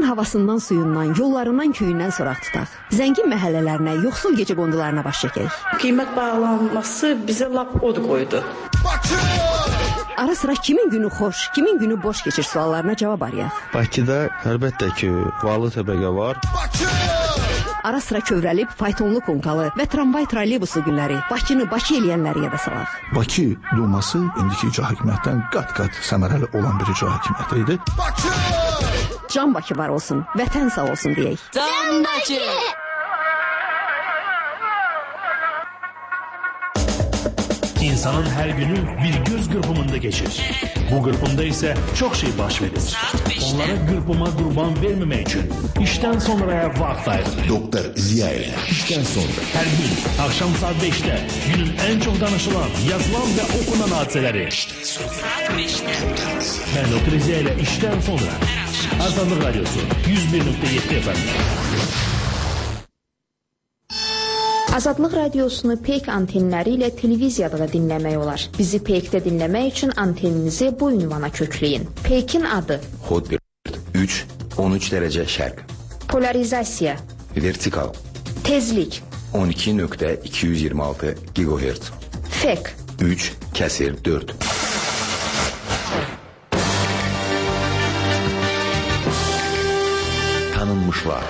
havasından, suyundan, yollarından, köyündən soraq tutaq. Zəngin məhəllələrinə, yoxsul gecə qondularına baş çəkək. Qiymət bağlanması bizə lap od qoydu. Ara sıra kimin günü xoş, kimin günü boş keçir suallarına cavab arayaq. Bakıda əlbəttə ki, varlı təbəqə var. Ara sıra kövrəlib, faytonlu konkalı və tramvay trolleybusu günləri Bakını Bakı eləyənləri yada salaq. Bakı Duması indiki icra hakimiyyətdən qat-qat səmərəli olan bir icra hakimiyyəti idi. Can Bakı var olsun, vətən sağ olsun deyək. Can Bakı! İnsanın her günü bir göz kırpımında geçir. Bu kırpımda ise çok şey baş verir. Onlara kırpıma kurban vermemek için işten sonraya vakit ayrılır. Doktor Ziya ile işten sonra. Her gün akşam saat 5'te günün en çok danışılan, yazılan ve okunan hadiseleri. Ben Doktor Ziya ile işten sonra. Azadlık Radyosu 101.7 FM. Azadlıq Radiosunu PEYK antenləri ilə televiziyada da dinləmək olar. Bizi PEYK-də dinləmək üçün anteninizi bu ünvana kökləyin. PEYK-in adı Hotbird 3, 13 derece şərq. Polarizasiya, Vertikal tezlik, 12.226 GHz. FEK 3/4. Tanınmışlar.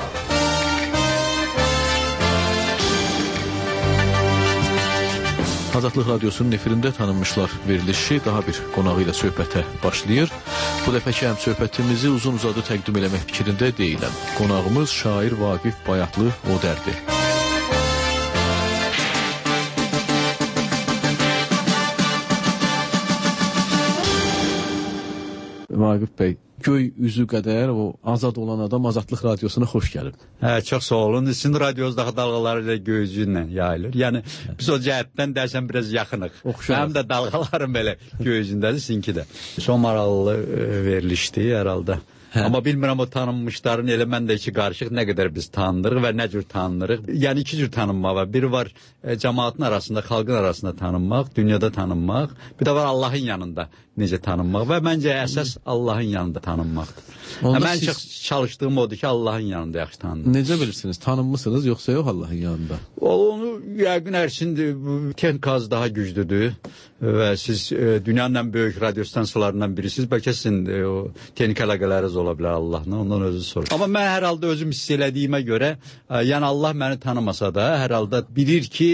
Azadlıq Radiosunun efirində tanınmışlar verilişi daha bir qonağı ilə söhbətə başlayır. Bu dəfəki həm söhbətimizi uzun-uzadı təqdim eləmək fikrində deyiləm. Qonağımız şair Vaqif Bayatlı Odərdir. Vaqif bəy, göy üzü qədər o azad olan adam Azadlıq Radiosuna xoş gəlib. Hə, çox sağ olun. Sizin radionuzdakı dalğaları ilə göy üzü ilə yayılır. Yəni biz o cəhətdən dərsəm biraz yaxınıq. Həm də dalğalarım belə göy üzündədir, sizinki də. Çox maraqlı verilişdi hər halda. Hə. Amma bilmirəm o tanınmışların elə mən də iki qarışıq nə qədər biz tanınırıq və nə cür tanınırıq. Yəni iki cür tanınma var. Biri var cəmaatın arasında, xalqın arasında tanınmaq, dünyada tanınmaq. Bir də var Allahın yanında necə tanınmaq və məncə əsas Allahın yanında tanınmaqdır. Mən çalışdığım odur ki, Allahın yanında yaxşı tanınır. Necə bilirsiniz? Tanınmısınız yoxsa yox Allahın yanında? Onu yəqin ərçindir. Texnikaz daha güclüdür və siz dünyanın ən böyük radio stansiyalarından birisiniz. Bəlkə sizin o texnik əlaqələriniz ola bilər Allahla, ondan özü sorur. Amma mən hər halda özüm hiss elədiyimə görə, yəni Allah məni tanımasa da, hər halda bilir ki,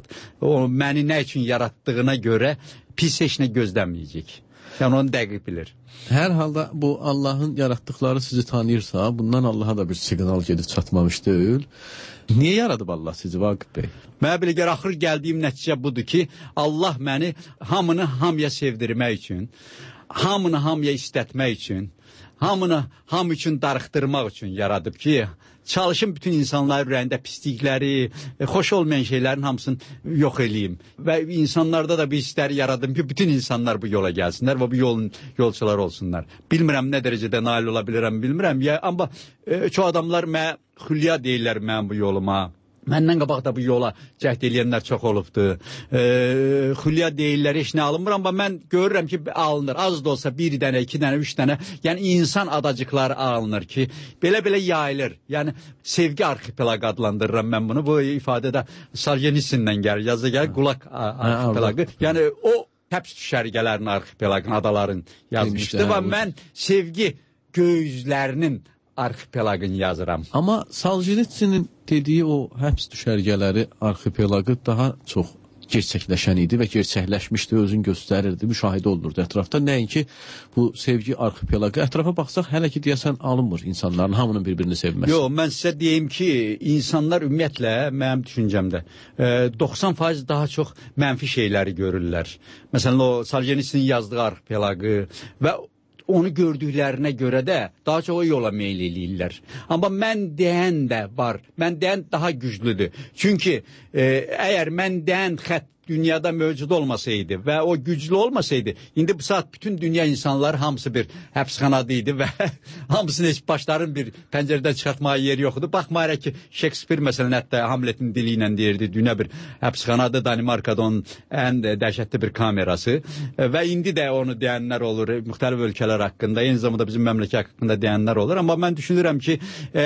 o məni nə üçün yaratdığına görə pis heç nə gözləməyəcək. Yəni onu dəqiq bilir. Hər halda bu Allahın yaratdıqları sizi tanıyırsa, bundan Allaha da bir siqnal gedib çatmamış deyil. Niyə yaradıb Allah sizi Vaqif bəy? Mənə belə gəlir, axır gəldiyim nəticə budur ki, Allah məni hamını hamıya sevdirmək üçün, hamını hamıya istətmək üçün, hamını hamı üçün darıxdırmaq üçün yaradıb ki, çalışın bütün insanların ürəyində pislikləri, xoş olmayan şeylərin hamısını yox eləyim. Və insanlarda da bir hissləri yaradım ki, bütün insanlar bu yola gəlsinlər və bu yolun yolçuları olsunlar. Bilmirəm nə dərəcədə nail ola bilirəm, bilmirəm. Amma çoğu adamlar mənə xülya deyirlər mən bu yoluma. Məndən qabaq da bu yola cəhd eləyənlər çox olubdur. Xülya deyirlər, heç nə alınmır, amma mən görürəm ki, alınır. Az da olsa bir dənə, iki dənə, üç dənə. Yəni insan adacıqları alınır ki, belə-belə yayılır. Yəni sevgi arxipelaq adlandırıram mən bunu. Bu ifadədə Soljenitsyndən gəlir, yazda gəlir, Qulaq arxipelaqı. Yəni o həbs düşərgələrin arxipelaqın, adaların yazmışdı və mən sevgi gözlərinin arxipelaqını yazıram. Amma Soljenitsinin dediyi o həbs düşərgələri arxipelaqı daha çox gerçəkləşən idi və gerçəkləşmişdi, özünü göstərirdi, müşahidə olunurdu ətrafda. Nəinki bu sevgi arxipelaqı. Ətrafa baxsaq hələ ki deyəsən alınmır insanların hamının bir-birini sevməsi. Yox, mən sizə deyim ki, insanlar ümumiyyətlə mənim düşüncəmdə 90% daha çox mənfi şeyləri görürlər. Məsələn, o Soljenitsinin yazdığı arxipelaqı və onu gördüklərinə görə də daha çox o yola meyl eləyirlər. Amma mən deyən də var. Mən deyən daha güclüdür. Çünki əgər mən deyən xətt dünyada mövcud olmasaydı və o güclü olmasaydı, indi bu saat bütün dünya insanları hamısı bir həbsxanada idi və hamısını heç başların bir pəncərədən çıxartmağa yeri yoxdur. Baxmayaraq ki, Shakespeare məsələn hətta Hamletin dili ilə deyirdi, dünya bir həbsxanadır, Danimarkada onun ən dəhşətli bir kamerası və indi də onu deyənlər olur, müxtəlif ölkələr haqqında, eyni zamanda bizim məmləkət haqqında deyənlər olur. Amma mən düşünürəm ki,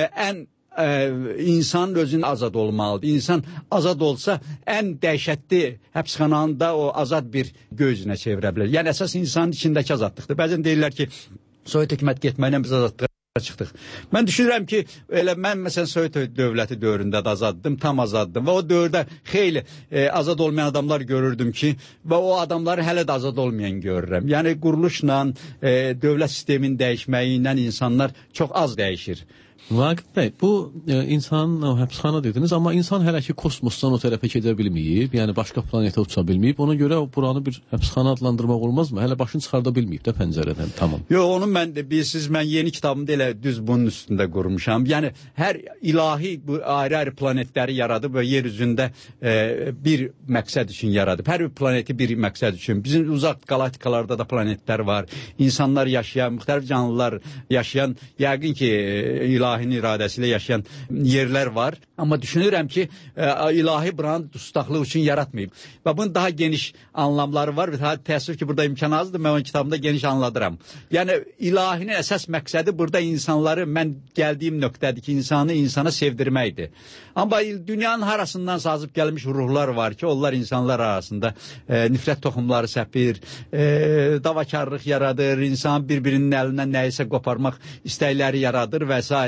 insan özünün azad olmalıdır. İnsan azad olsa ən dəhşətli həbsxananın da o azad bir gözünə çevirə bilər. Yəni əsas insanın içindəki azadlıqdır. Bəzən deyirlər ki, Sovet hökumət getməklə biz azadlığa çıxdıq. Mən düşünürəm ki, elə mən məsələn Sovet dövləti dövründə də azaddım, tam azaddım və o dövrdə xeyli azad olmayan adamlar görürdüm ki, və o adamları hələ də azad olmayan görürəm. Yəni quruluşla, dövlət sisteminin dəyişməyi ilə insanlar çox az dəyişir. Vaqif bəy, bu insanın həbsxana dediniz, amma insan hələ ki kosmosdan o tərəfə gedə bilməyib, yəni başqa planetə uça bilməyib. Ona görə buranı bir həbsxana adlandırmaq olmazmı? Hələ başını çıxarda bilməyib də pəncərədən, tamam. Yox, onu mən bilirsiniz, mən yeni kitabımda elə düz bunun üstündə qurmuşam. Yəni hər ilahi bu ayrı-ayrı planetləri yaradıb və yer üzündə bir məqsəd üçün yaradıb. Hər bir planeti bir məqsəd üçün. Bizim uzaq galaktikalarda da planetlər var. İnsanlar yaşayan, müxtəlif canlılar yaşayan, yəqin ki ilahinin iradəsi ilə yaşayan yerlər var. Amma düşünürəm ki, ilahi buranı dustaqlıq üçün yaratmayıb. Və bunun daha geniş anlamları var. Təəssüf ki, burada imkan azdır. Mən o kitabımda geniş anladıram. Yəni, ilahinin əsas məqsədi burada insanları, mən gəldiyim nöqtədir ki, insanı insana sevdirməkdir. Amma dünyanın harasından sazıb gəlmiş ruhlar var ki, onlar insanlar arasında nifrət toxumları səpir, davakarlıq yaradır, insan bir-birinin əlindən nəyisə qoparmaq istəkləri yaradır və s.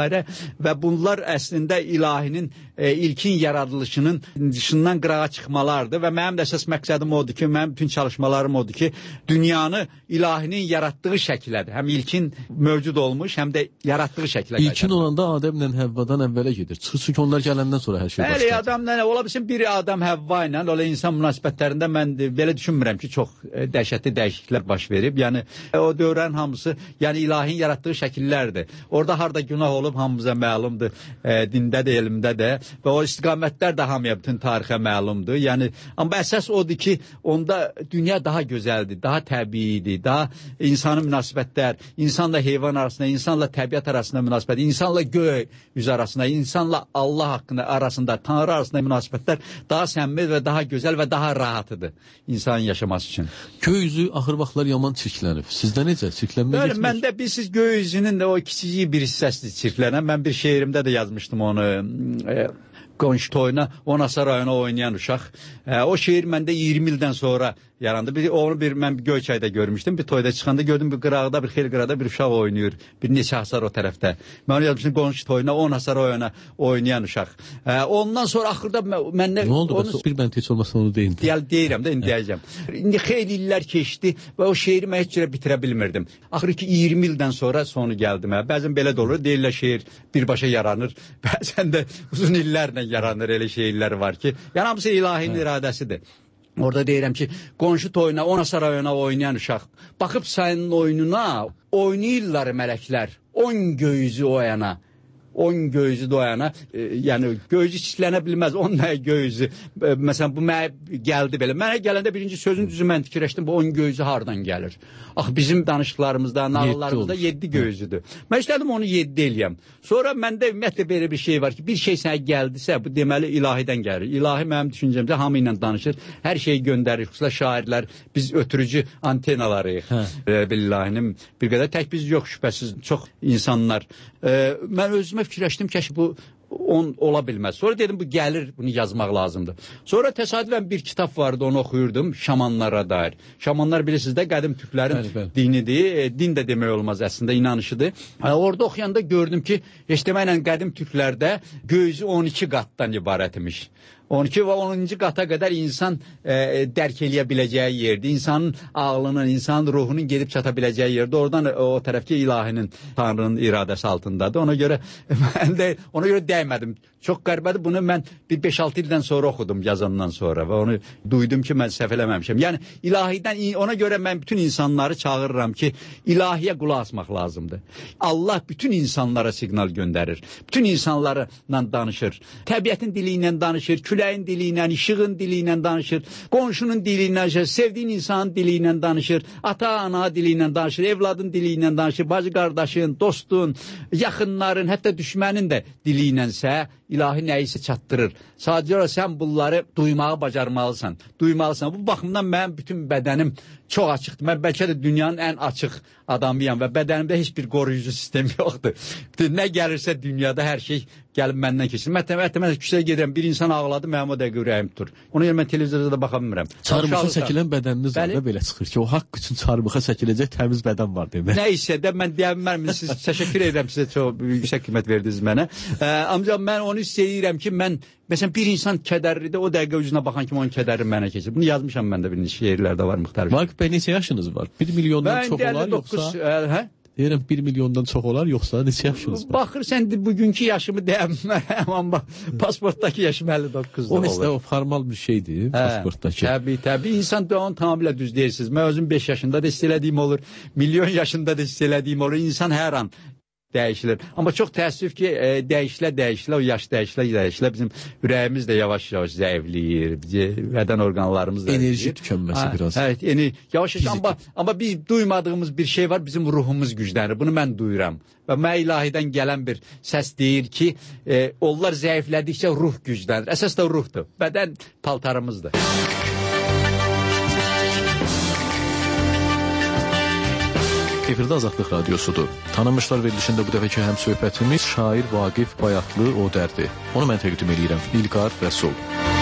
və bunlar əslində ilahinin ilkin yaradılışının dışından qırağa çıxmalardır və mənim də əsas məqsədim odur ki, mənim bütün çalışmalarım odur ki, dünyanı ilahinin yaratdığı şəkillədir. Həm ilkin mövcud olmuş, həm də yaratdığı şəkillə. İlkin olanda Adəmlə Həvvadan əvvələ gedir. Çünki onlar gələndən sonra hər şey başlar. Bəli, adamla, ola bilsin bir adam Həvva ilə, ola insan münasibətlərində mən belə düşünmürəm ki, çox dəhşətli dəyişikliklər baş verib. Yəni, o dövrlərin hamısı, yəni ilahin yaratdığı şəkillərdir. Orada harda günah olub, hamımıza məlumdur, dində də, elmdə də və o istiqamətlər də hamıya bütün tarixə məlumdur. Yəni, amma əsas odur ki, onda dünya daha gözəldir, daha təbiidir, daha insanın münasibətlər, insanla heyvan arasında, insanla təbiət arasında münasibət, insanla göy yüz arasında, insanla Allah haqqında arasında, Tanrı arasında münasibətlər daha səmimi və daha gözəl və daha rahatıdır insanın yaşaması üçün. Göy üzü axır vaxtlar yaman çirklənib. Sizdə necə? Çirklənmə getmir? Məndə siz göy üzünün o kiçicik bir hissəsidir çirklənən. Mən bir şeirimdə də yazmışdım onu. Qonşu toyuna, Onasa rayonu oynayan uşaq. O şeir məndə 20 ildən sonra yarandı. Onu mən Göyçayda görmüşdüm. Bir toyda çıxanda gördüm bir qırağda, bir xeyli qırağda bir uşaq oynayır. Bir neçə hasar o tərəfdə. Mən onu yazmışdım qonşu toyuna, Onasa rayonu oynayan uşaq. Ondan sonra axırda məndə... Nə oldu? Bir mən heç olmasa onu deyin. Deyirəm də, indi deyəcəm. İndi xeyli illər keçdi və o şeiri mən heç cürə bitirə bilmirdim. Axır ki 20 ildən sonra sonu gəldi mənə. Bəzən belə də olur. Deyirlər şeir birbaşa yaranır. Bəzən də uzun illərlə yaranır, elə şeirlər var ki. Yəni hamısı ilahinin iradəsidir. Orada deyirəm ki, qonşu toyuna, Onasa rayona oynayan uşaq. Baxıb sənin oyununa, oynayırlar mələklər. 10 göyüzü o yana. 10 göyüzü doyana, yəni göyüzü çitlənə bilməz, 10 nə göyüzü, məsələn bu mənə gəldi belə. Mənə gələndə birinci sözün düzü mən fikirləşdim, bu 10 göyüzü hardan gəlir? Ax, bizim danışıqlarımızda, nağıllarımızda 7 göyüzüdür. Mən istədim onu 7 eləyəm. Sonra məndə ümumiyyətlə belə bir şey var ki, bir şey sənə gəldisə, bu deməli ilahidən gəlir. İlahi mənim düşüncəmdə hamı ilə danışır, hər şeyi göndərir, xüsusilə şairlər, biz ötürücü antenalarıyıq. Billahinin bir qədər tək biz yox, şübhəsiz, çox insanlar. Mən özümə fikirləşdim ki, bu ola bilməz. Sonra dedim, bu gəlir, bunu yazmaq lazımdır. Sonra təsadüfən bir kitab vardı, onu oxuyurdum, şamanlara dair. Şamanlar bilirsiniz də, qədim türklərin dinidir, din də demək olmaz əslində, inanışıdır. Orada oxuyanda gördüm ki, heç deməklə qədim türklərdə göyüzü 12 qatdan ibarət imiş. 12 və 10-cu qata qədər insan dərk eləyə biləcəyi yerdir. İnsanın ağlının, insanın ruhunun gedib çata biləcəyi yerdir. Oradan o tərəfki ilahinin, Tanrının iradəsi altındadır. Ona görə mən də ona görə dəymədim. Çox qəribədir. Bunu mən bir 5-6 ildən sonra oxudum yazandan sonra və onu duydum ki, mən səhv eləməmişəm. Yəni ilahidən, ona görə mən bütün insanları çağırıram ki, ilahiyə qulaq asmaq lazımdır. Allah bütün insanlara siqnal göndərir. Bütün insanlarla danışır. Təbiətin dili ilə danışır, küləyin dili ilə, işığın dili ilə danışır, qonşunun dili ilə danışır, sevdiyin insanın dili ilə danışır, ata-ana dili ilə danışır, evladın dili ilə danışır, bacı qardaşın, dostun, yaxınların, hətta düşmənin də dili ilənsə, ilahi nəyisə çatdırır. Sadəcə olaraq sən bunları duymağı bacarmalısan, duymalısan. Bu baxımdan mənim bütün bədənim çox açıqdır. Mən bəlkə də dünyanın ən açıq adamıyam və bədənimdə heç bir qoruyucu sistem yoxdur. Nə gəlirsə dünyada hər şey gəlib məndən keçir. Mən küçəyə gedirəm, bir insan ağladı, mənim o dəqiqə ürəyim tutur. Ona görə mən televizorda da baxa bilmirəm. Çarmıxa çəkilən bədəniniz var da belə çıxır ki, o haqq üçün çarmıxa çəkiləcək təmiz bədən var demək. Nə isə də mən deyə bilmərəm, siz təşəkkür edirəm, sizə çox yüksək qiymət verdiniz mənə. Ancaq mən onu istəyirəm ki, məsələn, bir insan kədərlidir, o dəqiqə üzünə baxan kimi onun kədəri mənə keçir. Bunu yazmışam məndə bir şeirlərdə var müxtəlif. Vaqif bəy, neçə yaşınız var? 1 milyondan çox olar yoxsa? Deyirəm 1 milyondan çox olar yoxsa neçə yaşınız var? Baxırsan bugünkü yaşımı deyəmərəm, amma pasportdakı yaşım 59-da olur. O nəsə o formal bir şeydir pasportdakı. Təbii, insan da onu tamamilə düz deyirsiniz. Mən özüm 5 yaşında da hiss elədiyim olur, milyon yaşında da hiss elədiyim olur. İnsan hər an dəyişilir. Amma çox təəssüf ki, dəyişilə, o yaş dəyişilə bizim ürəyimiz də yavaş-yavaş zəifləyir, bədən orqanlarımız da enerji tükənməsi biraz. Hə, yavaş-yavaş, amma biz duymadığımız bir şey var, bizim ruhumuz güclənir. Bunu mən duyuram. Və mən ilahidən gələn bir səs deyir ki, onlar zəiflədikcə ruh güclənir. Əsas da ruhdur. Bədən paltarımızdır. Efirdə Azadlıq Radiosudur. Tanınmışlar verilişində bu dəfəki həmsöhbətimiz şair Vaqif Bayatlı Odərdir. Onu mən təqdim edirəm. İlqar Rəsul.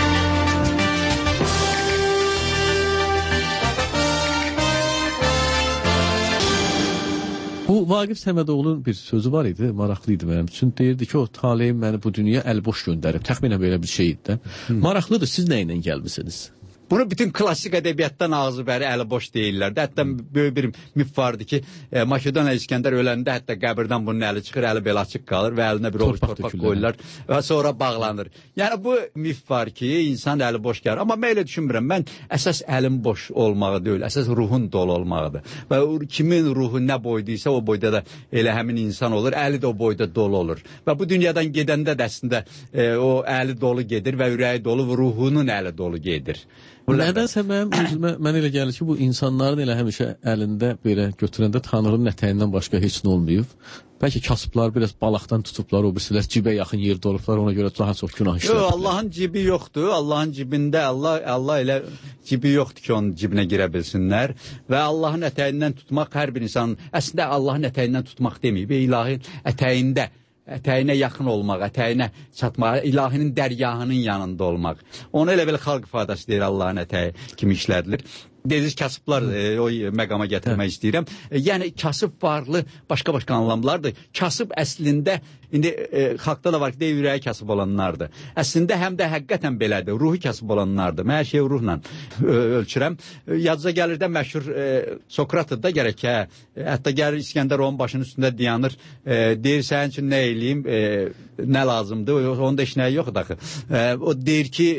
Bu Vaqif Səmədoğlu'nun bir sözü var idi, maraqlı idi mənim üçün. Deyirdi ki, o taleyim məni bu dünya əlboş göndərib. Təxminən belə bir şey idi də. Maraqlıdır, siz nə ilə gəlmisiniz? Bunu bütün klassik ədəbiyyatdan ağzı bəri əli boş deyirlər. Hətta böyük bir mif vardı ki, Makedoniya İskəndər öləndə hətta qəbirdən bunun əli çıxır, əli belə açıq qalır və əlinə bir ovuc torpaq qoyurlar və sonra bağlanır. Yəni bu mif var ki, insan əli boş gəlir. Amma mən elə düşünmürəm. Mən əsas əlim boş olmağı deyil, əsas ruhun dolu olmağıdır. Və kimin ruhu nə boyduysa o boyda da elə həmin insan olur, əli də o boyda dolu olur. Və bu dünyadan gedəndə də əslində o əli dolu gedir və ürəyi dolu və ruhunun əli dolu gedir. Nədənsə mən elə gəlir ki, bu insanların elə həmişə əlində belə götürəndə Tanrının ətəyindən başqa heç nə olmayıb. Bəlkə kasıblar biraz balaqdan tutublar, o birisilər cibə yaxın yerdə olublar, ona görə daha çox günah işləyirlər. Yox, Allahın cibi yoxdur. Allahın cibində Allah elə cibi yoxdur ki, onun cibinə girə bilsinlər. Və Allahın ətəyindən tutmaq hər bir insanın, əslində Allahın ətəyindən tutmaq deməyib, ilahin ətəyində. Ətəyinə yaxın olmaq, ətəyinə çatmaq, ilahinin dərgahının yanında olmaq. Onu elə belə xalq ifadəsi deyir, Allahın ətəyi kimi işlədilir. Dediniz kasıblar, o məqama gətirmək istəyirəm. Yəni kasıb varlı başqa-başqa anlamlardır. Kasıb əslində, indi xalqda da var ki, ürəyi kasıb olanlardır. Əslində həm də həqiqətən belədir, ruhu kasıb olanlardır. Mən hər şeyi ruhla ölçürəm. Yadınıza gəlir də məşhur Sokratı da gərək ki, hətta gəlir İskəndər onun başının üstündə dayanır, deyir, sənin üçün nə eləyim, nə lazımdır, onun da işnəyi yoxdur axı. O deyir ki,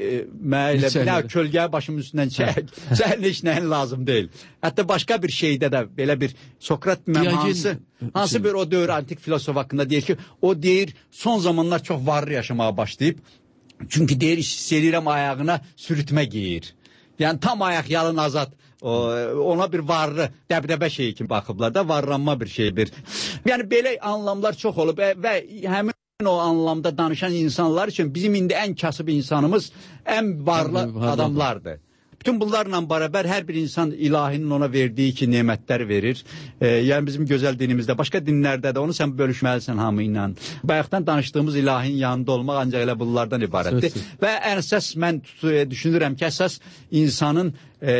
nə kölgəyə başımın üstündən çək, sənin işnəyin lazım deyil. Hətta başqa bir şeydə də belə bir Sokrat hansı bir o dövr antik filosof haqqında deyir ki, o deyir son zamanlar çox varlı yaşamağa başlayıb. Çünki deyir, istəyirəm ayağına sürütmə giyir. Yəni tam ayaq yalın azad. Ona bir varlı, dəbdəbə şeyi kimi baxıblar da, varlanma bir şeydir. Yəni belə anlamlar çox olub və həmin o anlamda danışan insanlar üçün bizim indi ən kasıb insanımız ən varlı adamlardır. Bütün bunlarla bərabər hər bir insan ilahinin ona verdiyi ki, nemətlər verir. Yəni bizim gözəl dinimizdə, başqa dinlərdə də onu sən bölüşməlisən hamı ilə. Bayaqdan danışdığımız ilahinin yanında olmaq ancaq elə bunlardan ibarətdir. Və əsas mən düşünürəm ki, əsas insanın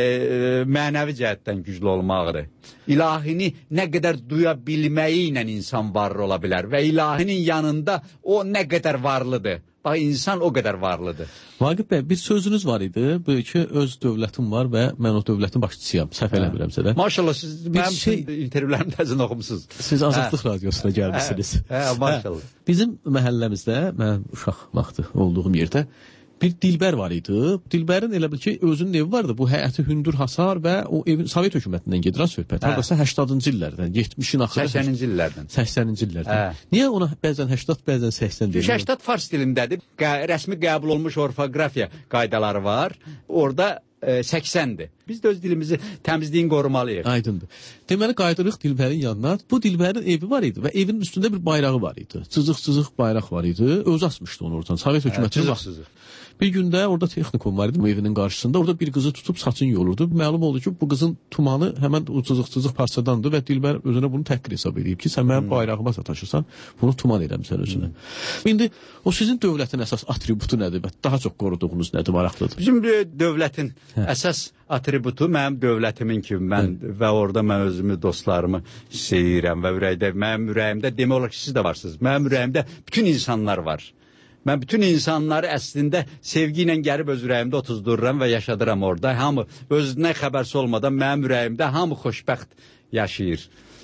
mənəvi cəhətdən güclü olmaqdır. İlahini nə qədər duya bilməyi ilə insan varlı ola bilər və ilahinin yanında o nə qədər varlıdır. Bax, insan o qədər varlıdır. Vaqif bəy, bir sözünüz var idi, böyle ki, öz dövlətim var və mən o dövlətin başçısıyam, səhv eləmirəmsə də. Maşallah, siz mənim intervülərimdə təzən oxumusunuz. Siz Azadlıq Radiosuna gəlmişsiniz. Maşallah. Bizim məhəlləmizdə, mən uşaq vaxtı olduğum yerdə, bir Dilbər var idi. Dilbərin elə bil ki, özünün evi vardı. Bu həyəti hündür hasar və o evin Sovet hökumətindən gedirən söhbət. Hardasa 80-cı illərdən, 70-in axırı. 80-ci illərdən. 80-ci illərdən. Niyə ona bəzən 80, bəzən 80 deyilir? 80 fars dilindədir. Rəsmi qəbul olmuş orfoqrafiya qaydaları var. Orada 80-dir. Biz də öz dilimizi təmizliyin qorumalıyıq. Aydındır. Deməli qayıdırıq Dilbərin yanına. Bu Dilbərin evi var idi və evin üstündə bir bayrağı var idi. Cızıq-cızıq bayraq var idi. Öz asmışdı onu oradan. Sovet hökuməti vaxtı. Bir gündə orada texnikum var idi bu evinin qarşısında. Orada bir qızı tutub saçını yolurdu. Məlum oldu ki, bu qızın tumanı həmən o cızıq-cızıq parçadandır və Dilbər özünə bunu təhqir hesab edib ki, sən mənim bayrağıma sataşırsan, bunu tuman eləmsən özünə. İndi o sizin dövlətin əsas atributu nədir? Daha çox qoruduğunuz nədir, maraqlıdır? Bizim dövlətin əsas atributu mənim dövlətimin kimi, mən və orada mən özümü, dostlarımı istəyirəm və mənim ürəyimdə demək olar ki, siz də varsınız. Mənim ürəyimdə bütün insanlar var. Mən bütün insanları əslində sevgi ilə gəlib öz ürəyimdə otuzdururam və yaşadıram orada. Hamı özündən xəbərsi olmadan mənim ürəyimdə hamı xoşbəxt yaşayır.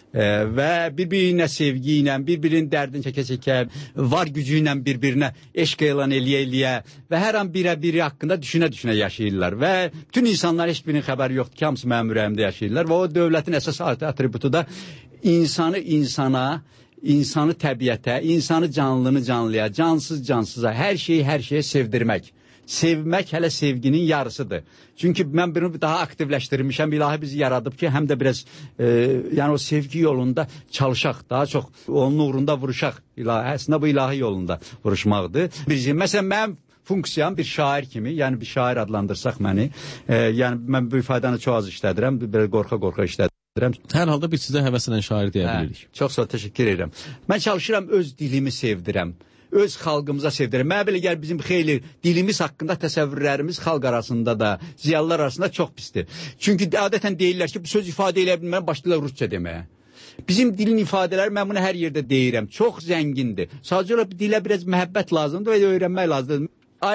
Və bir-birinə sevgi ilə, bir-birinin dərdini çəkə-çəkə, var gücü ilə bir-birinə eşq elan eləyə-eləyə və hər an biri haqqında düşünə-düşünə yaşayırlar. Və bütün insanlar heç birinin xəbəri yoxdur ki, hamısı mənim ürəyimdə yaşayırlar. Və o dövlətin əsas atributu da insanı insana, insanı təbiətə, insanı canlını canlıya, cansız cansıza, hər şeyə sevdirmək. Sevmək hələ sevginin yarısıdır. Çünki mən bunu daha aktivləşdirmişəm. İlahi bizi yaradıb ki, həm də biraz yəni o sevgi yolunda çalışaq, daha çox onun uğrunda vuruşaq. Əslində bu ilahi yolunda vuruşmaqdır. Məsələn, mənim funksiyam bir şair kimi, yəni bir şair adlandırsaq məni, yəni mən bu ifadanı çox az işlədirəm, belə qorxa-qorxa işlədirəm. Hər halda biz sizə həvəslə şair deyə bilirik. Çox sağ ol, təşəkkür edirəm. Mən çalışıram öz dilimi sevdirəm. Öz xalqımıza sevdirəm. Mənə belə gəlir bizim xeyli dilimiz haqqında təsəvvürlərimiz xalq arasında da, ziyalılar arasında çox pisdir. Çünki adətən deyirlər ki, bu söz ifadə edə bilməm, başlayırlar rusca deməyə. Bizim dilin ifadələri, mən bunu hər yerdə deyirəm, çox zəngindir. Sadəcə olaraq dilə biraz məhəbbət lazımdır və öyrənmək lazımdır.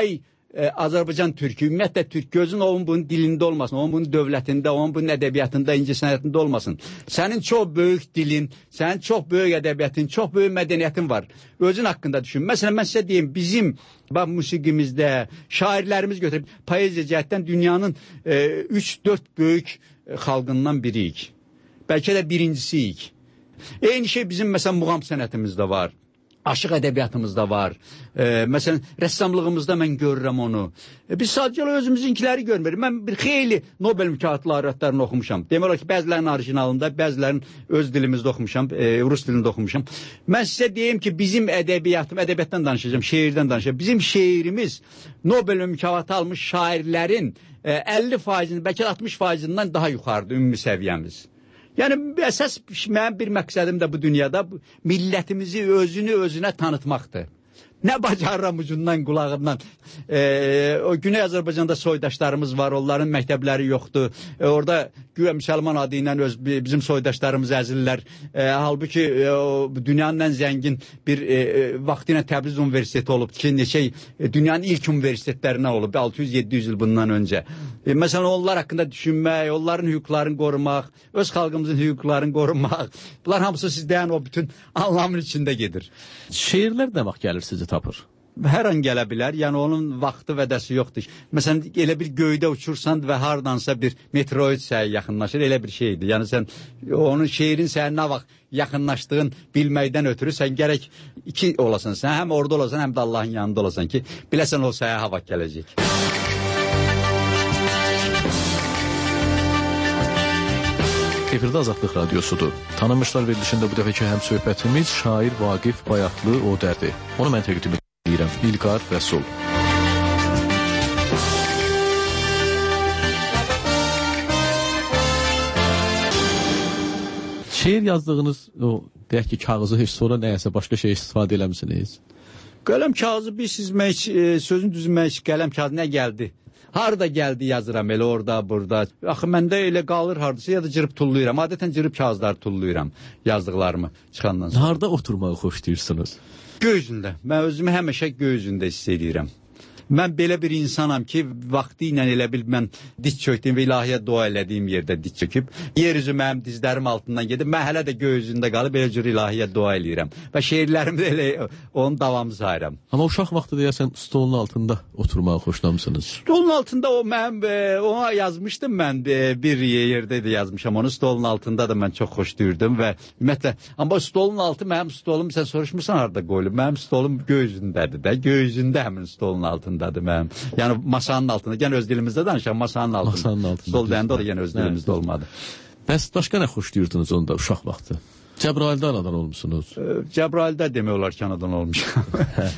Azərbaycan türkü, ümumiyyətlə türk gözün onun bunun dilində olmasın, onun bunun dövlətində, onun bunun ədəbiyyatında, incəsənətində olmasın. Sənin çox böyük dilin, sənin çox böyük ədəbiyyatın, çox böyük mədəniyyətin var. Özün haqqında düşün. Məsələn, mən sizə deyim, bizim musiqimizdə şairlərimiz götürüb, poeziya cəhətdən dünyanın 3-4 böyük xalqından biriyik. Bəlkə də birincisiyik. Eyni şey bizim, məsələn, muğam sənətimizdə var. Aşıq ədəbiyyatımızda var. Məsələn, rəssamlığımızda mən görürəm onu. Biz sadəcə özümüzünkiləri görmürük. Mən bir xeyli Nobel mükafatlı laureatlarını oxumuşam. Demək olar ki, bəzilərinin orijinalında, bəzilərinin öz dilimizdə oxumuşam, rus dilində oxumuşam. Mən sizə deyim ki, bizim ədəbiyyatdan danışacağım, şeirdən danışacağım. Bizim şeirimiz Nobel mükafatı almış şairlərin 50%, bəlkə 60%-dən daha yuxarıdır ümumi səviyyəmiz. Yəni, əsas mənim bir məqsədim də bu dünyada millətimizi özünə tanıtmaqdır. Nə bacarıram ucundan, qulağından. O Güney Azərbaycanda soydaşlarımız var, onların məktəbləri yoxdur. Orada güya müsəlman adı ilə bizim soydaşlarımız əzilirlər. Halbuki dünyanın ən zəngin bir vaxtı ilə Təbriz Universiteti olub ki, dünyanın ilk universitetlərinə olub 600-700 il bundan öncə. Məsələn, onlar haqqında düşünmək, onların hüquqlarını qorumaq, öz xalqımızın hüquqlarını qorumaq. Bunlar hamısı sizdən o bütün anlamın içində gedir. Şeirlər nə vaxt gəlir sizi tapır? Hər an gələ bilər, yəni onun vaxtı vədəsi yoxdur. Məsələn, elə bir göydə uçursan və hardansa bir meteorit sənə yaxınlaşır, elə bir şeydir. Yəni sən onun şeirin sənə nə vaxt yaxınlaşdığın bilməkdən ötürü sən gərək iki olasan, sən həm orada olasan, həm də Allahın yanında olasan ki, biləsən o sənə hava gələcək. Efirdə Azadlıq Radiosudur. Tanınmışlar verilişində bu dəfəki həm söhbətimiz şair Vaqif Bayatlı Odərdir. Onu mən təqdim edirəm. İlqar Rəsul. Şeir yazdığınız o deyək ki, kağızı heç sonra nəyəsə başqa şey istifadə eləmisiniz? Qələm kağızı bir sizmək, sözün düzmək, qələm kağızı nə gəldi? Harada gəldi yazıram, elə orada, burada. Axı, məndə elə qalır hardasa, ya da cırıb tulluyuram. Adətən cırıb kağızları tulluyuram yazdıqlarımı çıxandan sonra. Harada oturmağı xoşlayırsınız? Göy üzündə. Mən özümü həmişə göy üzündə hiss edirəm. Mən belə bir insanam ki, vaxtı ilə elə bil mən diz çökdüyüm və ilahiyə dua elədiyim yerdə diz çöküb, yer üzü mənim dizlərim altından gedib, mən hələ də göy üzündə qalıb elə cür ilahiyə dua eləyirəm. Və şeirlərimdə elə onun davamı sayıram. Amma uşaq vaxtı deyəsən stolun altında oturmağı xoşlamısınız. Stolun altında ona yazmışdım mən, bir yerdə də yazmışam onu, stolun altında da mən çox xoşlayırdım və ümumiyyətlə, amma stolun altı mənim stolum, sən soruşmursan harada qoyulub, mənim stolum göy üzündədir də, göy üzündə həmin stolun altında. Mənim. Yəni masanın altında. Gən öz dilimizdə danışaq, masanın altında. Stol deyəndə o da yenə öz dilimizdə olmadı. Bəs başqa nə xoşlayırdınız onda uşaq vaxtı? Cəbraildə anadan olmuşsunuz. Cəbraildə demək olar ki, anadan olmuşam.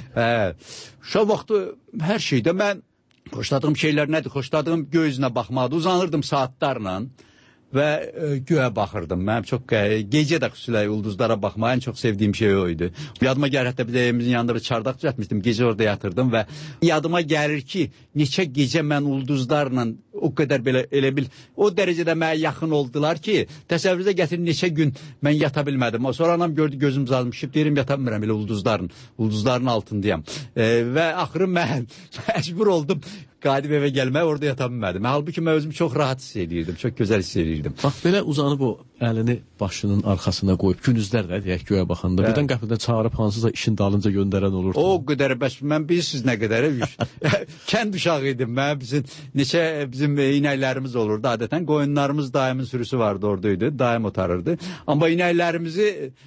Uşaq vaxtı hər şeydə mən xoşladığım şeylər nədir? Xoşladığım göy üzünə baxmadı. Uzanırdım saatlarla və göyə baxırdım. Mənim çox gecə də xüsusilə ulduzlara baxmağı ən çox sevdiyim şey o idi. Yadıma gəlir, hətta bir də evimizin yanında bir çardaq düzəltmişdim. Gecə orada yatırdım və yadıma gəlir ki, neçə gecə mən ulduzlarla o qədər belə elə bil o dərəcədə mənə yaxın oldular ki, təsəvvürünüzə gətirin neçə gün mən yata bilmədim. Sonra anam gördü gözüm zalmışıb, deyirəm yata bilmirəm elə ulduzların altındayam. Və axırı mən məcbur oldum qayıdıb evə gəlməyə, orada yata bilmədim. Halbuki mən özümü çox rahat hiss edirdim, çox gözəl hiss edirdim. Bax belə uzanıb o əlini başının arxasına qoyub gündüzlər də deyək göyə baxanda birdən qəfildən çağırıb hansısa işin dalınca göndərən olurdu. O qədər bəs mən bilirsiniz nə qədər kənd uşağı idim. Mən bizim inəklərimiz olurdu adətən. Qoyunlarımız dayımın sürüsü vardı oradaydı. Dayım otarırdı. Amma inəklərimizi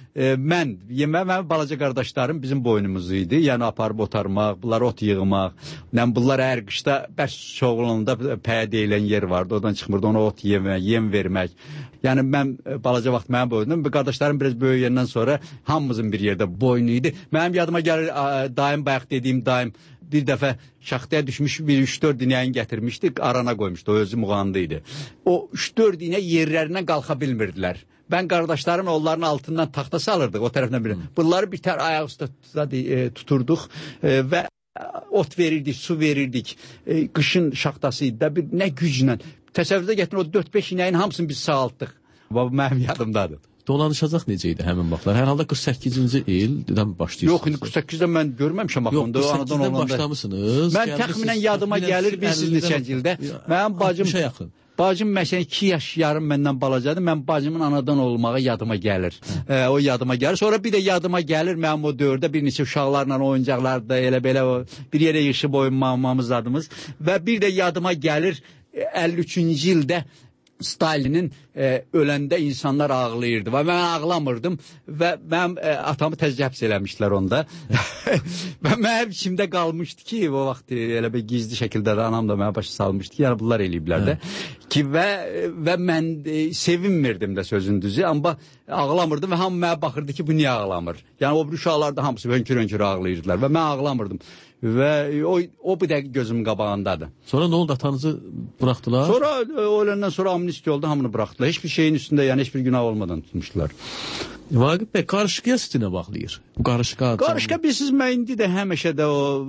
mənim balaca qardaşlarım bizim boynumuz idi. Yəni aparıb otarmaq, bunlar ot yığmaq. Bunlar hər qışda bəs çoğulunda pəyə deyilən yer vardı. Oradan çıxmırdı ona ot yemək, yem vermək. Yəni mən balaca vaxt mənim boynum, qardaşlarım biraz böyüyəndən sonra hamımızın bir yerdə boynu idi. Mənim yadıma gəlir dayım, bayaq dediyim dayım bir dəfə şaxtaya düşmüş bir 3-4 inəyin gətirmişdi, arana qoymuşdu, o özü muğandı idi. O 3-4 inə yerlərindən qalxa bilmirdilər. Ben qardaşlarım onların altından taxta salırdıq o tərəfdən biri. Bunları bir tər ayaq üstə tuturduq və ot verirdik, su verirdik. Qışın şaxtasıydı da bir nə güclə. Təsəvvürdə gətirin o 4-5 inəyin hamısını biz sağaltdıq. Bu mənim yadımdadır. Dolanışacaq necə idi həmin vaxtlar? Hər halda 48-ci ildən başlayırsınız. Yox, indi 48-dən mən görməmişəm axında. Yox, 48-dən başlamışsınız. Mən təxminən yadıma gəlir, bilirsiniz neçənci ildə. Mənim bacım... Bacım məsələn 2 yaş yarım məndən balacadır. Mən bacımın anadan olmağı yadıma gəlir. O yadıma gəlir. Sonra bir də yadıma gəlir mənim o dövrdə bir neçə uşaqlarla oyuncaqlarda elə belə bir yerə yığışıb oyunmamamız adımız. Və bir də yadıma gəlir 53-cü ildə Stalinin öləndə insanlar ağlayırdı və mən ağlamırdım və mənim atamı tez həbs eləmişlər onda və mənim içimdə qalmışdı ki, o vaxt elə bir gizli şəkildə də anam da mənə başa salmışdı ki, yəni bunlar eləyiblər də ki və mən sevinmirdim də sözün düzü, amma ağlamırdım və hamı mənə baxırdı ki, bu niyə ağlamır? Yəni o bir uşaqlar da hamısı hönkür-hönkür ağlayırdılar və mən ağlamırdım. Və o bir dəqiq gözümün qabağındadır. Sonra nə oldu, atanızı buraxdılar? Sonra öləndən sonra amnistiya oldu, hamını buraxdılar. Hiçbir şeyin üstündə, yəni heç bir günah olmadan tutmuşdular. Vaqif bəy, qarışıqya sizinə baxlayır. Bu qarışıqa bilirsiniz, mən indi də həmişə də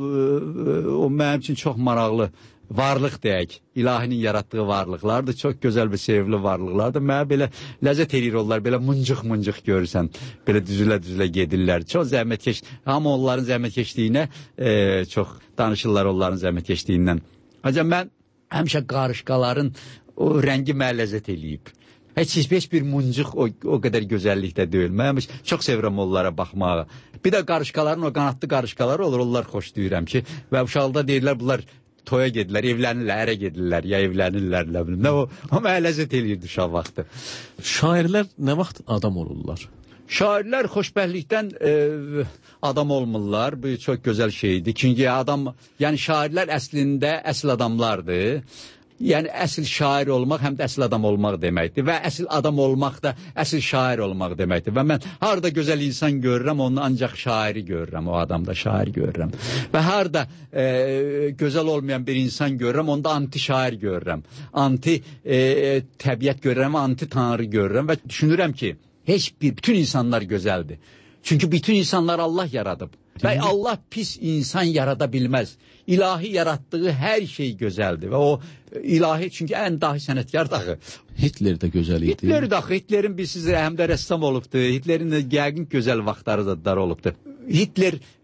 o mənim üçün çox maraqlı varlıq deyək, ilahinin yaratdığı varlıqlardır, çox gözəl bir sevimli varlıqlardır. Mənə belə ləzzət edir onlar, belə mıncıq-mıncıq görürsən, belə düzülə-düzülə gedirlər. Çox zəhmətkeş, amma onların zəhmətkeşliyinə çox danışırlar onların zəhmətkeşliyindən. Ancaq mən həmişə qarışqaların o rəngi mənə ləzzət eləyib. Heç bir mıncıq o qədər gözəllikdə deyil. Mən çox sevirəm onlara baxmağı. Bir də qarışqaların o qanadlı qarışqaları olur, onlar xoşlayıram ki, və uşaqda deyirlər bunlar toya gedirlər, evlənirlər, ərə gedirlər, ya evlənirlər, nə bilim. O mənə ləzzət eləyirdi uşaq vaxtı. Şairlər nə vaxt adam olurlar? Şairlər xoşbəxtlikdən adam olmurlar. Bu çox gözəl şeydir. Çünki adam, yəni şairlər əslində əsl adamlardır. Yəni əsl şair olmaq həm də əsl adam olmaq deməkdir və əsl adam olmaq da əsl şair olmaq deməkdir və mən harada gözəl insan görürəm, onu ancaq şairi görürəm, o adamda şair görürəm və harada gözəl olmayan bir insan görürəm, onda anti şair görürəm, anti təbiət görürəm, anti tanrı görürəm və düşünürəm ki, bütün insanlar gözəldir. Çünki bütün insanlar Allah yaradıb. Və Allah pis insan yarada bilməz. İlahi yaratdığı hər şey gözəldir. Və o ilahi, çünki ən dahi sənətkar dağı. Hitler də gözəl idi. Hitler dağı, Hitlerin həm də rəssam olubdur. Hitlerin də yəqin gözəl vaxtları da olubdur. Hitler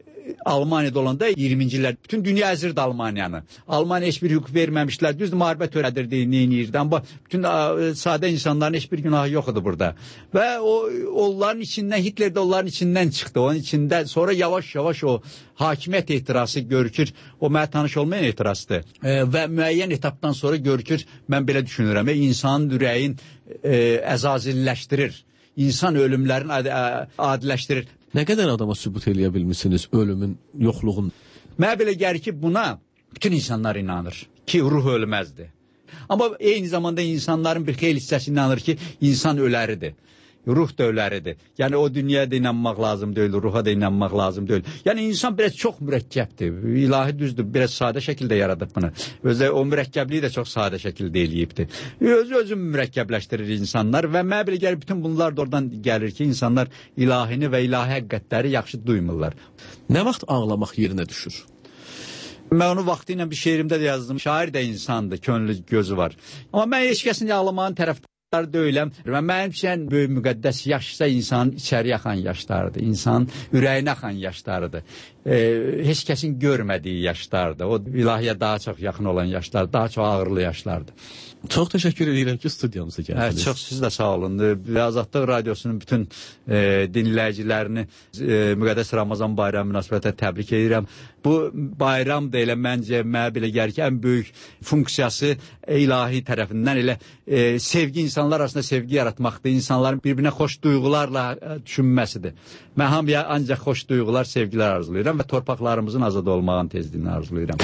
Almaniyada olanda 20-ci illər bütün dünya əzirdi Almaniyanı. Almaniya heç bir hüquq verməmişdilər. Düzdür, müharibə törədirdi, neyinirdi. Amma bütün sadə insanların heç bir günahı yox idi burada. Və onların içindən, Hitler də onların içindən çıxdı. Onun içində sonra yavaş-yavaş o hakimiyyət ehtirası görükür. O mənə tanış olmayan ehtirasdır. Və müəyyən etapdan sonra görükür, mən belə düşünürəm, insanın ürəyin əzazilləşdirir. İnsan ölümlərini adiləşdirir. Nə qədər adama sübut eləyə bilmişsiniz ölümün, yoxluğun? Mənə belə gəlir ki, buna bütün insanlar inanır ki, ruh ölməzdir. Amma eyni zamanda insanların bir xeyli hissəsi inanır ki, insan öləridir. Ruh da öləridir. Yəni o dünyaya da inanmaq lazım deyil, ruha da inanmaq lazım deyil. Yəni insan biraz çox mürəkkəbdir. İlahi düzdür, biraz sadə şəkildə yaradıb bunu. Özü o mürəkkəbliyi də çox sadə şəkildə eləyibdir. Özü mürəkkəbləşdirir insanlar və mənə belə gəlir bütün bunlar da oradan gəlir ki, insanlar ilahini və ilahi həqiqətləri yaxşı duymurlar. Nə vaxt ağlamaq yerinə düşür? Mən onu vaxtı ilə bir şeirimdə də yazdım. Şair də insandır, könlü gözü var. Amma mən heç kəsin ağlamağın tərəfdarı deyiləm. Mənim üçün böyük müqəddəs yaşsa insanın içəri yaxan yaşlarıdır. İnsanın ürəyinə axan yaşlarıdır. Heç kəsin görmədiyi yaşlardır. O ilahiyə daha çox yaxın olan yaşlardır. Daha çox ağırlı yaşlardır. Çox təşəkkür edirəm ki, studiyamıza gəldiniz. Çox siz də sağ olun. Azadlıq Radiosunun bütün dinləyicilərini Müqəddəs Ramazan bayramı münasibətilə təbrik edirəm. Bu bayram da elə məncə mənə belə gəlir ki, ən böyük funksiyası ilahi tərəfindən elə sevgi, insanlar arasında sevgi yaratmaqdır. İnsanların bir-birinə xoş duyğularla düşünməsidir. Mən hamıya ancaq xoş duyğular, sevgilər arzulayıram və torpaqlarımızın azad olmağın tezliyini arzulayıram.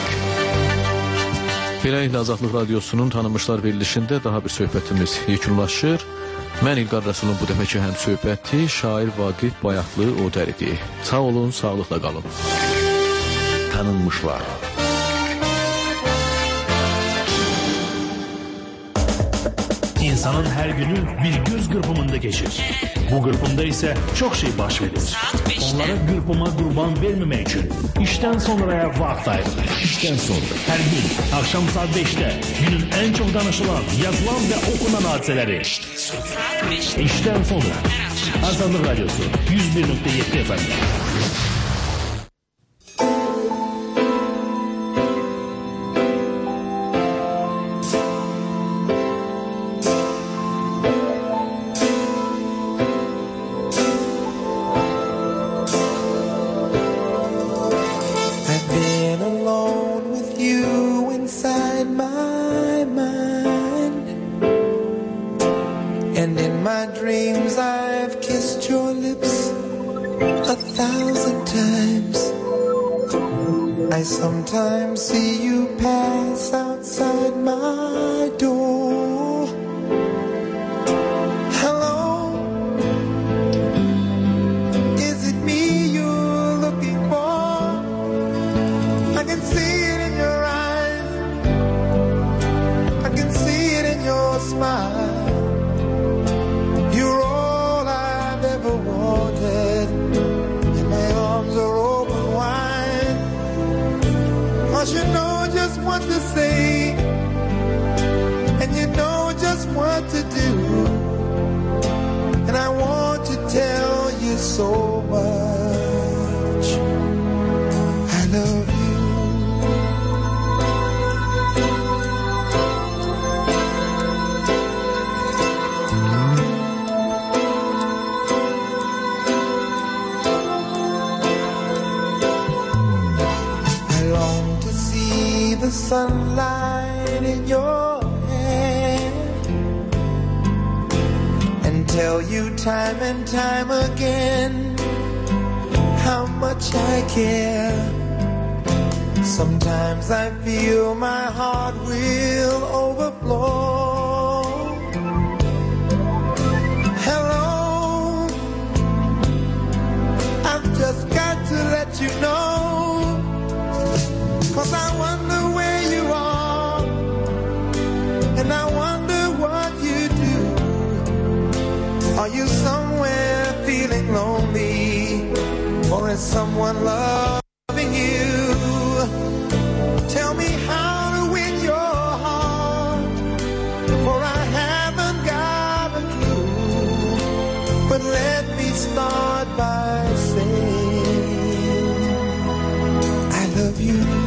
Beləliklə Azadlıq Radiosunun tanınmışlar verilişində daha bir söhbətimiz yekunlaşır. Mən İlqar Rəsulun bu dəfəki həm söhbəti şair Vaqif Bayatlı Odəridir. Sağ olun, sağlıqla qalın. Tanınmışlar. İnsanın hər günü bir göz qırpımında keçir. Bu qırpımda isə çox şey baş verir. Onlara qırpıma qurban verməmək üçün işdən sonraya vaxt ayırır. İşdən sonra. Hər gün axşam saat 5-də günün ən çox danışılan, yazılan və okunan hadisələri. İşdən sonra. Azadlıq Radiosu 101.7 FM. I sometimes see you pass outside my door. Hello, is it me you're looking for? I can see it in your eyes, I can see it in your smile. You're all I've ever wanted, and my arms are open wide. 'Cause you know just what to say, and you know just what to do, and I want to tell you so much. I love you. I long to see the sunlight in your hair and tell you time and time again how much I care. Sometimes I feel my heart will overflow. Hello, I've just got to let you know, 'cause I wonder where you are, and I wonder what you do. Are you somewhere feeling lonely, or is someone loving you? Tell me how to win your heart, for I haven't got a clue. But let me start by saying you.